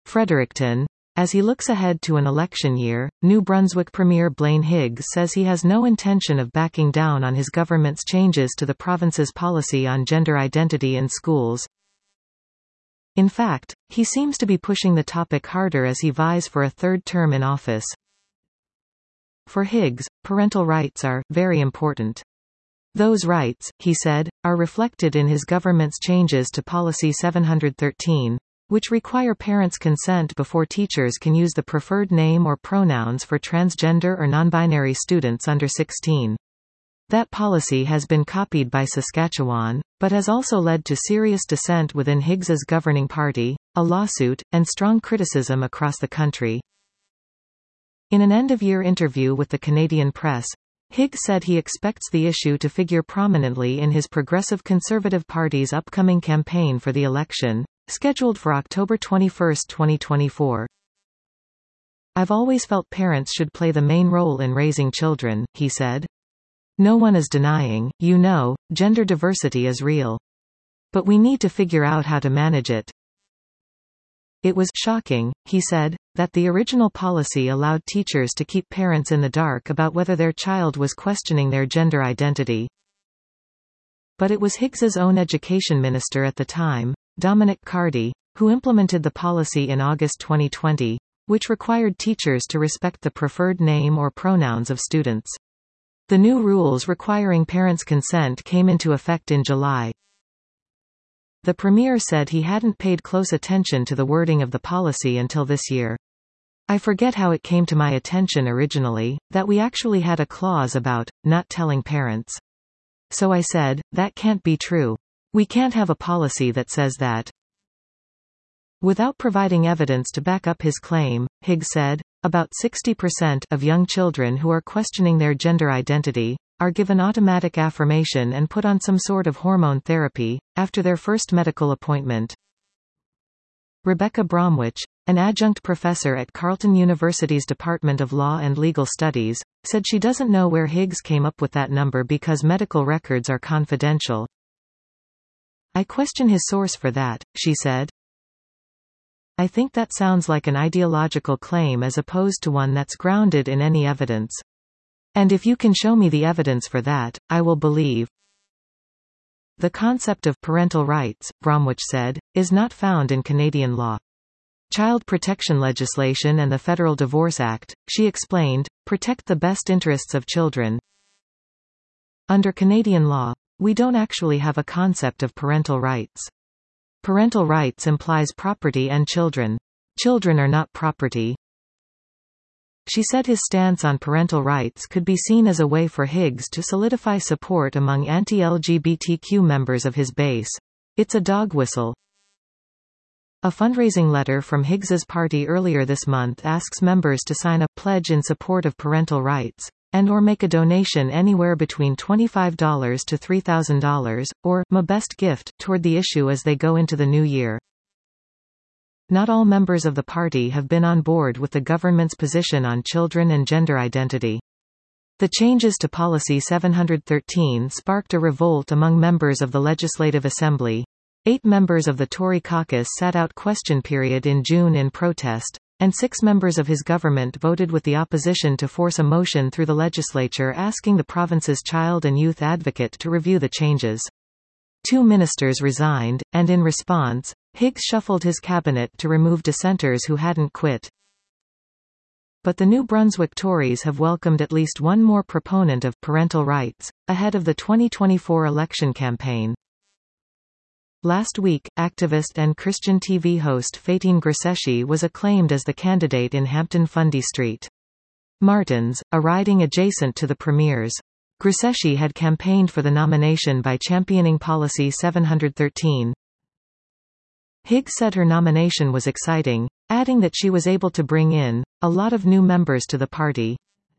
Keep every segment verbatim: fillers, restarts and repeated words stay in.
Fredericton. As he looks ahead to an election year, New Brunswick Premier Blaine Higgs says he has no intention of backing down on his government's changes to the province's policy on gender identity in schools. In fact, he seems to be pushing the topic harder as he vies for a third term in office. For Higgs, parental rights are very important. Those rights, he said, are reflected in his government's changes to Policy seven hundred thirteen, which require parents' consent before teachers can use the preferred name or pronouns for transgender or non-binary students under sixteen. That policy has been copied by Saskatchewan, but has also led to serious dissent within Higgs's governing party, a lawsuit, and strong criticism across the country. In an end-of-year interview with the Canadian Press, Higgs said he expects the issue to figure prominently in his Progressive Conservative Party's upcoming campaign for the election, scheduled for October twenty-first, twenty twenty-four. "I've always felt parents should play the main role in raising children," he said. "No one is denying, you know, gender diversity is real. But we need to figure out how to manage it." It was shocking, he said, that the original policy allowed teachers to keep parents in the dark about whether their child was questioning their gender identity. But it was Higgs's own education minister at the time, Dominic Cardy, who implemented the policy in August twenty twenty, which required teachers to respect the preferred name or pronouns of students. The new rules requiring parents' consent came into effect in July. The Premier said he hadn't paid close attention to the wording of the policy until this year. "I forget how it came to my attention originally, that we actually had a clause about not telling parents. So I said, that can't be true. We can't have a policy that says that." Without providing evidence to back up his claim, Higgs said, about sixty percent of young children who are questioning their gender identity are given automatic affirmation and put on some sort of hormone therapy after their first medical appointment. Rebecca Bromwich, an adjunct professor at Carleton University's Department of Law and Legal Studies, said she doesn't know where Higgs came up with that number because medical records are confidential. "I question his source for that," she said. "I think that sounds like an ideological claim as opposed to one that's grounded in any evidence. And if you can show me the evidence for that, I will believe." The concept of parental rights, Bromwich said, is not found in Canadian law. Child protection legislation and the Federal Divorce Act, she explained, protect the best interests of children. Under Canadian law, we don't actually have a concept of parental rights. Parental rights implies property and children. Children are not property. She said his stance on parental rights could be seen as a way for Higgs to solidify support among anti-L G B T Q members of his base. It's a dog whistle. A fundraising letter from Higgs's party earlier this month asks members to sign a pledge in support of parental rights, and or make a donation anywhere between twenty-five dollars to three thousand dollars, or my best gift, toward the issue as they go into the new year. Not all members of the party have been on board with the government's position on children and gender identity. The changes to Policy seven hundred thirteen sparked a revolt among members of the Legislative Assembly. Eight members of the Tory caucus sat out question period in June in protest, and six members of his government voted with the opposition to force a motion through the legislature asking the province's child and youth advocate to review the changes. Two ministers resigned, and in response, Higgs shuffled his cabinet to remove dissenters who hadn't quit. But the New Brunswick Tories have welcomed at least one more proponent of parental rights, ahead of the twenty twenty-four election campaign. Last week, activist and Christian T V host Faitine Grasseshi was acclaimed as the candidate in Hampton Fundy Street. Martins, a riding adjacent to the Premier's. Grasseshi had campaigned for the nomination by championing Policy seven hundred thirteen. Higgs said her nomination was exciting, adding that she was able to bring in a lot of new members to the party.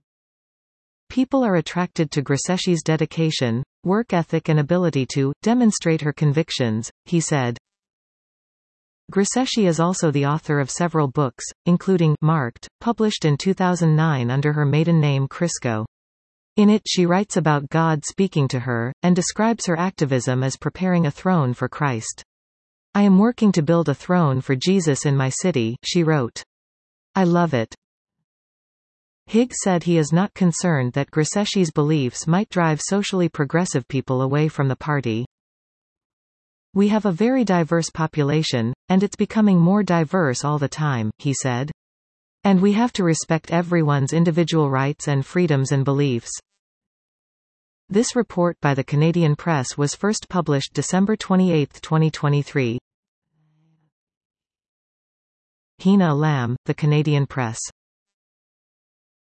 People are attracted to Grasseshi's dedication, work ethic and ability to demonstrate her convictions, he said. Grasseshi is also the author of several books, including Marked, published in two thousand nine under her maiden name Crisco. In it she writes about God speaking to her, and describes her activism as preparing a throne for Christ. "I am working to build a throne for Jesus in my city," she wrote. "I love it." Higg said he is not concerned that Graseschi's beliefs might drive socially progressive people away from the party. "We have a very diverse population, and it's becoming more diverse all the time," he said. "And we have to respect everyone's individual rights and freedoms and beliefs." This report by the Canadian Press was first published December twenty-eighth, twenty twenty-three. Hina Lam, The Canadian Press.